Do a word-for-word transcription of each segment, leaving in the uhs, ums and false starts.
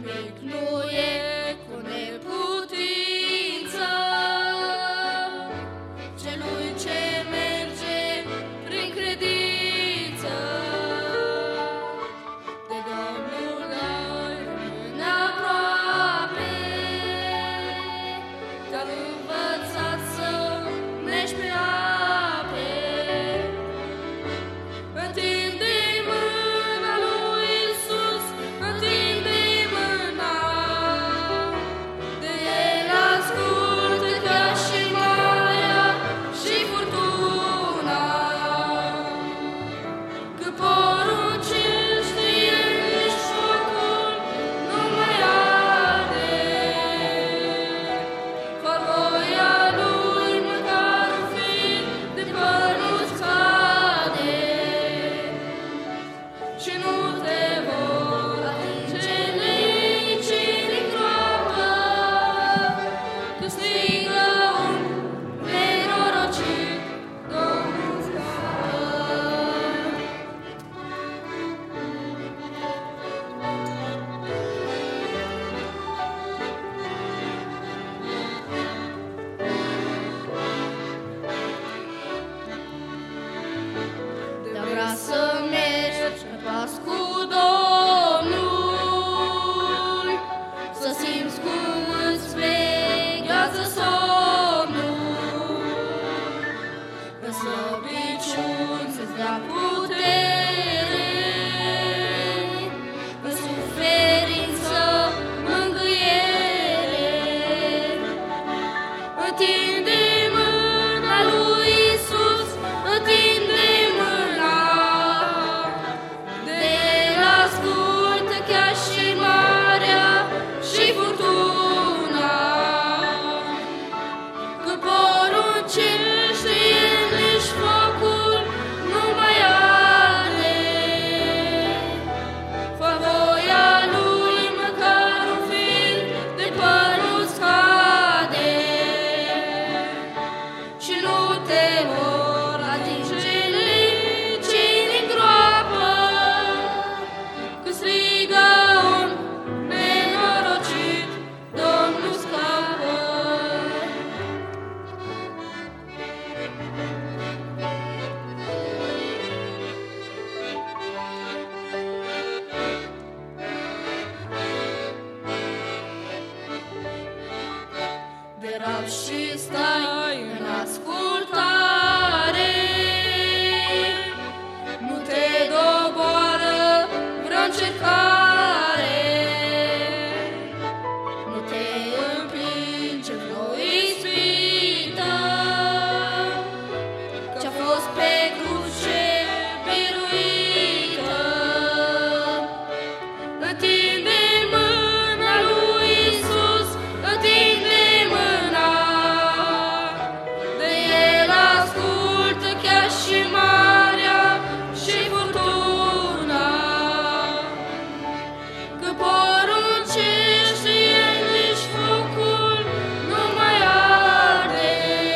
nimic nu e cu neputință celui ce merge prin credință. De Domnul ai rămâne aproape, te-am învățat să mergi pe ape. Întinde mâna lui Iisus, întinde mâna, de El ascultă chiar și marea și furtuna. Că poruncește El nici focul nu mai arde, fără voia Lui măcar un fir de păr nu-ți cade. Și nu te vor atinge nici din groapă, că strigă un nenorocit, Domnul scapă. De vrea să mergi pe pas cu Domnul, să simți cum îți veghează somnul, în slăbiciuni să-ți dea putere, în suferință mângâiere. Întinde mâna lui Iisus, întinde mâna, de El ascultă chiar și marea și furtuna. Că poruncește El nici focul nu mai arde, fă voia Lui măcar un fir de păr nu-ți cade. Și nu te vor atinge nici din groapă, că strigă un nenorocit, Domnul scapă. De rab și stai în ascultare, nu te doboară vreo încercare, nu te împinge vreo ispită, ce-a fost pe cruce biruită. Întinde mâna lui Iisus, întinde mâna, de El ascultă chiar și marea și furtuna. Că poruncește El nici focul nu mai arde,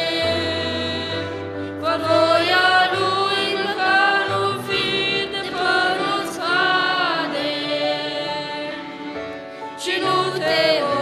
fă voia Lui măcar un fir de păr nu-ți cade. Și nu te